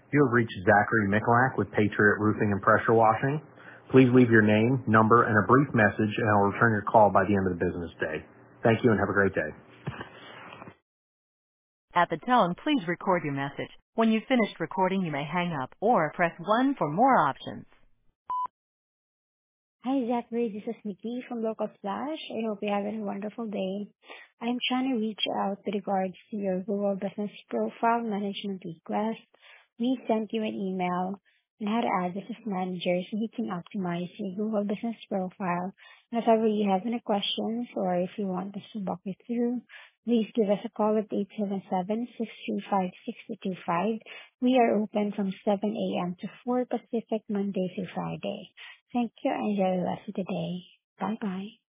You have reached Zachary Mikulak with Patriot Roofing and Pressure Washing. Please leave your name, number, and a brief message, and I'll return your call by the end of the business day. Thank you and have a great day. At the tone, please record your message. When you've finished recording, you may hang up or press 1 for more options. Hi, Zachary. This is Nikki from Local Flash. I hope you're having a wonderful day. I'm trying to reach out with regards to your Google Business Profile Management request. We sent you an email on how to add this as manager so you can optimize your Google Business Profile. And if ever you have any questions or if you want us to walk you through, please give us a call at 877-635-6025. We are open from 7 a.m. to 4 Pacific, Monday through Friday. Thank you and enjoy the rest of the day. Bye bye.